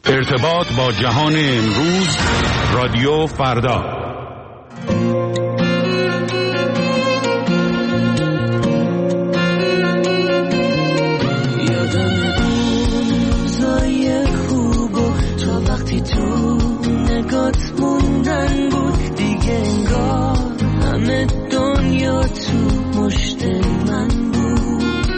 ارتباط با جهان امروز، رادیو فردا. یادم روزای خوب و تا وقتی تو نگات موندن بود، دیگه انگار همه دنیا تو مشت من بود.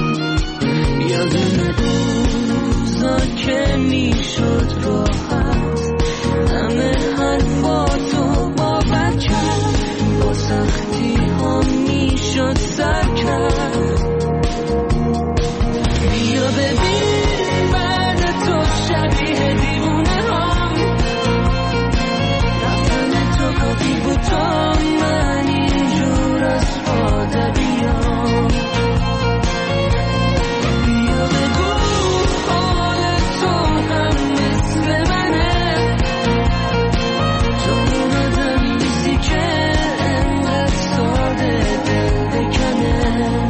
یادم روزا که میشد راحت همه حرفاتو باور کرد، با سختی ها میشد سر کرد. بیا ببین بعد تو شبیه دیوونه هم، رفتن تو کافی بود تا من اینجور از خاطر بیام. بیا بگو حال تو هم مثل منه، تو اون آدمی نیستی که انقدر ساده دل بکنه.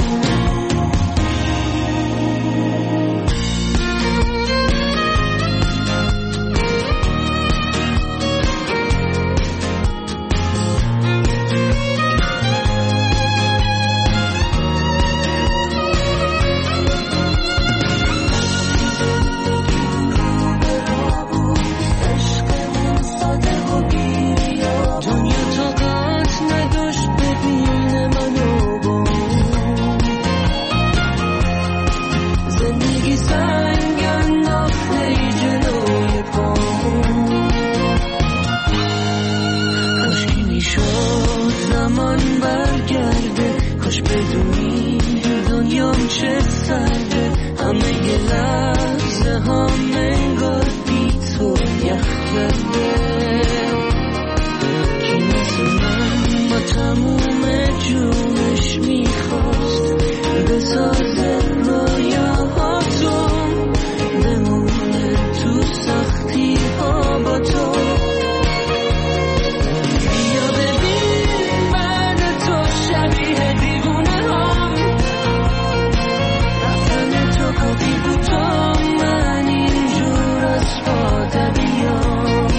چه سرده همه یه لحظه ها منگار بی تو یخ کرده. کی مثل من با تموم جونش میخواست بسازه رویاهاتو، بمونه تو سختی ها با تو. بیا ببین بعد تو شبیه دیوونه هم، کافی بود تا من اینجور از خاطر بیام.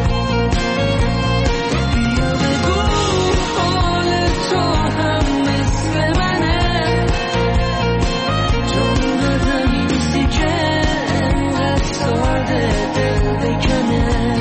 بیا بگو حال تو هم مثل منه، تو اون آدمی نیستی که انقدر ساده دل بکنه.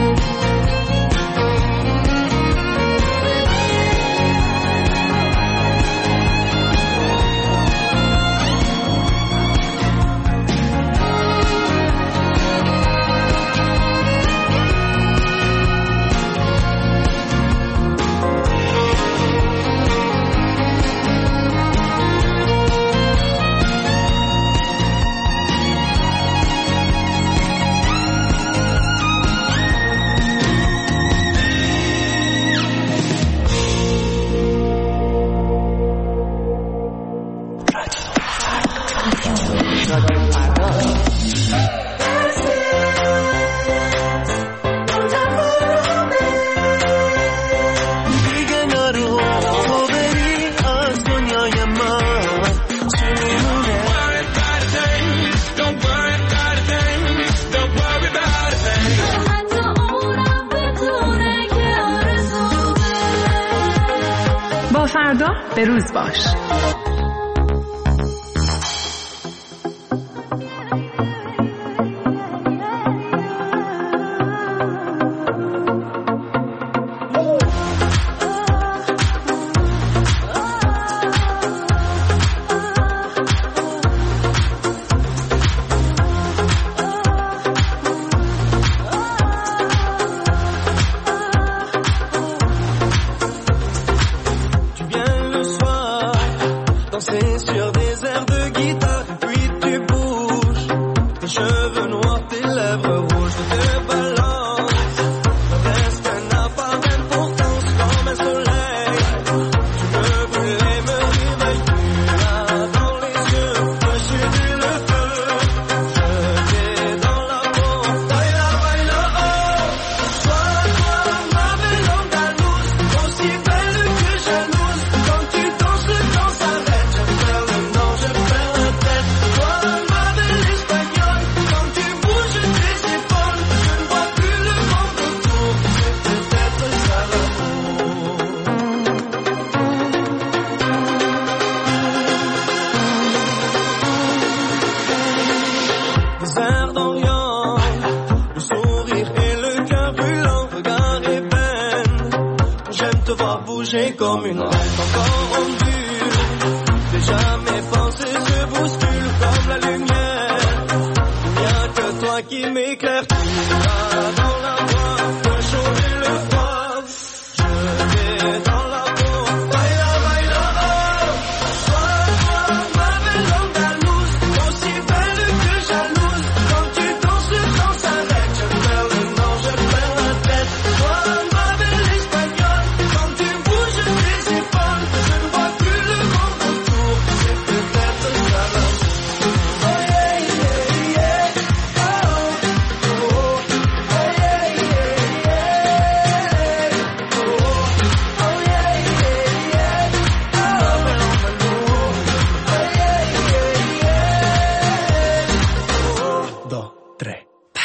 فردا به روز باش. bouger comme une reine encore en vue. Déjà mes forces se bousculent comme la lumière. Il n'y a que toi qui m'éclaire. Tu vas dans la voie pour changer le froid. Je vais dans la peau. Baila, baila, oh. Toi, ma belle andalouse, aussi belle que jalouse. Quand tu danses, le temps s'arrête. Je perds le nord, je perds la tête. Toi, ma belle espagnole, quand tu bouges tes épaules, je ne vois plus le monde autour. C'est peut-être ça la vie. Oh yeah, yeah, yeah. Oh, oh, oh. Oh yeah, yeah, yeah. Oh, oh yeah, yeah, yeah. Oh, ma belle andalouse. Oh yeah, yeah, yeah. Oh, 2, 3.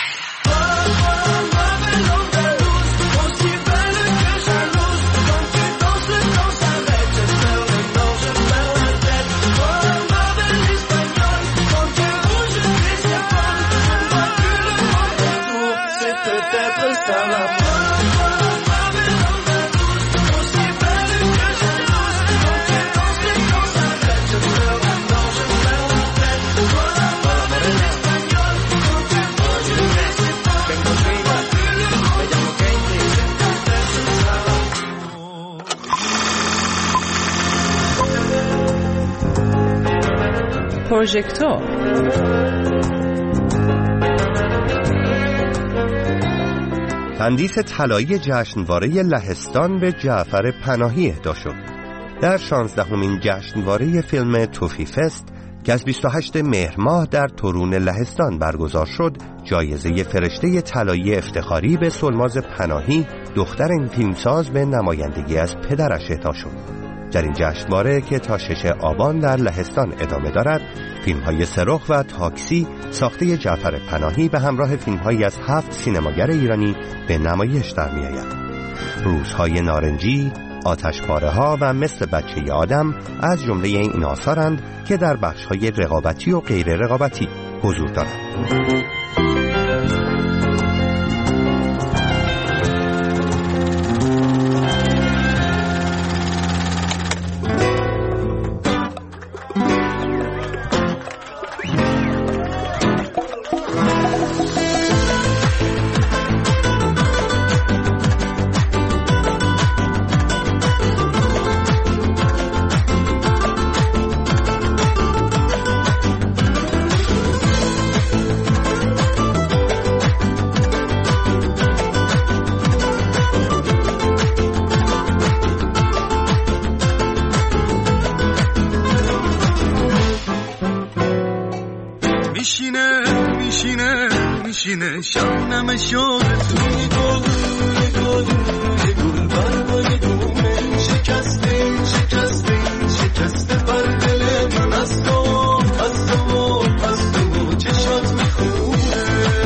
Ma belle andalouse, aussi belle que jalouse. Quand tu danses, le temps s'arrête. Je perds le nord, je perds la tête. Toi, ma belle espagnole, quand tu bouges tes épaules, je ne vois plus le monde autour. C'est peut-être ça la vie. Ma belle andalouse, aussi belle que jalouse. Quand tu danses, le temps s'arrête. Je perds le nord, je perds la tête. Toi, ma belle espagnole, quand tu bouges tes épaules, je ne vois plus le monde autour. پروژکتور تندیس طلایی جشنواره لهستان به جعفر پناهی اهدا شد. در 16مین جشنواره فیلم توفی فست که از 28 مهر ماه در تورون لهستان برگزار شد، جایزه فرشته طلایی افتخاری به سلماز پناهی، دختر این فیلمساز، به نمایندگی از پدرش اهدا شد. در این جشنواره که تا 6 آبان در لهستان ادامه دارد، فیلم‌های سرخ و تاکسی ساخته جعفر پناهی به همراه فیلم‌هایی از 7 سینماگر ایرانی به نمایش در می‌آید. روزهای نارنجی، آتشپاره‌ها و مثل بچه آدم از جمله این آثارند که در بخش‌های رقابتی و غیر رقابتی حضور دارند. میشینه شبنم شد توی گل برگای دومه شکسته بر دل من از تو چشات میخونه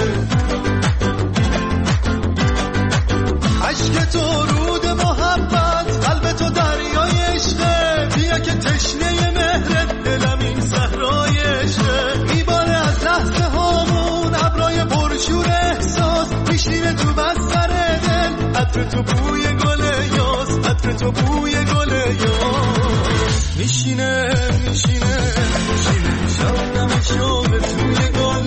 عشق تو رود محبت قلب تو دریای عشقه بیا که تشنه مهرت دلم این صحرای عشقه میباره از لحظه هامون ابرای پرشور احساس میشینه تو بستر دل عطر تو بوی گل یاس میشینه شبنم شب توی گل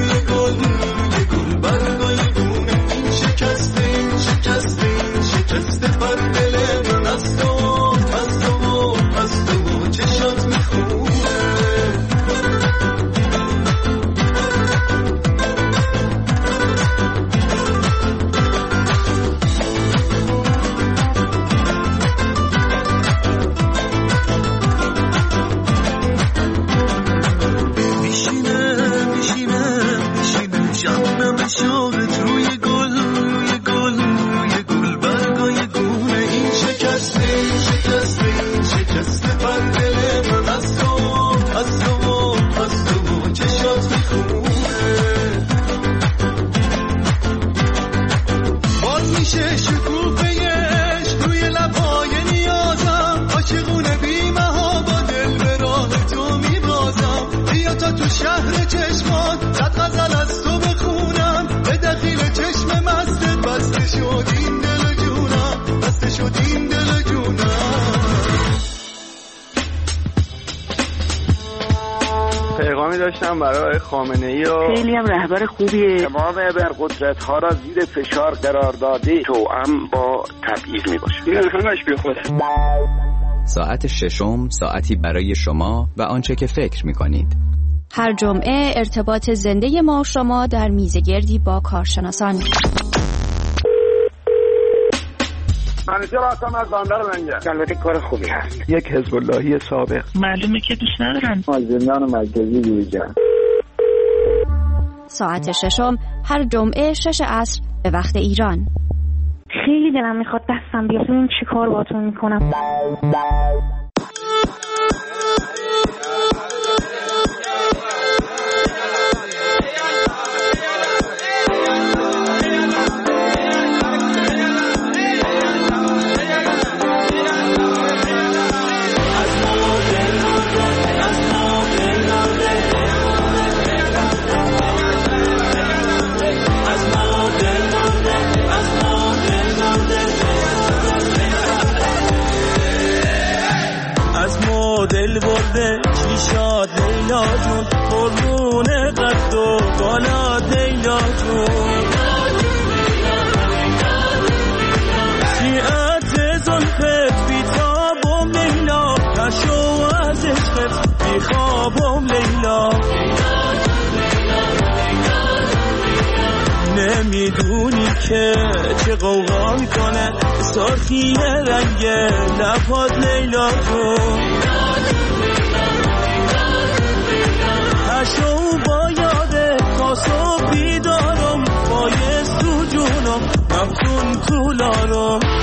برگای بونه این شکسته بر دل من از تو چشات میخونه تو شهر چشمان صد غزل از تو بخونم به دخیل چشم مستت بسته شد این دل جونم داشتم برای خامنه‌ای و خیلی هم رهبر خوبیه. تمام ابرقدرت‌ها را زیر فشار قرار داده، توأم با تبعیض میباشه. این همش بیخوده. ساعت ششم، ساعتی برای شما و آنچه که فکر می‌کنید. هر جمعه ارتباط زنده ما و شما در میزگردی با کارشناسان. منیجر هستم از بندر منجر. البته کار خوبی هست. یک حزب اللهی سابق. معلومه که دوست ندارن. زندان مرکزی جویجان. ساعت ششم هر جمعه 6 عصر به وقت ایران. خیلی دلم میخواد دستم بیاد ببینم چی کار باهاتون میکنم. دل برده چی شاد لیلا جون، قربون قد و بالا لیلا جون، سیعت زلفت بیتابم لیلا، نشو از عشقت بیخوابم لیلا، نمیدونی که چه قوقا میکنه سرخی رنگ لبات لیلا جون، هشو با یاده تاسو بیدارم، بایست تو جونم مفتون تو لارم.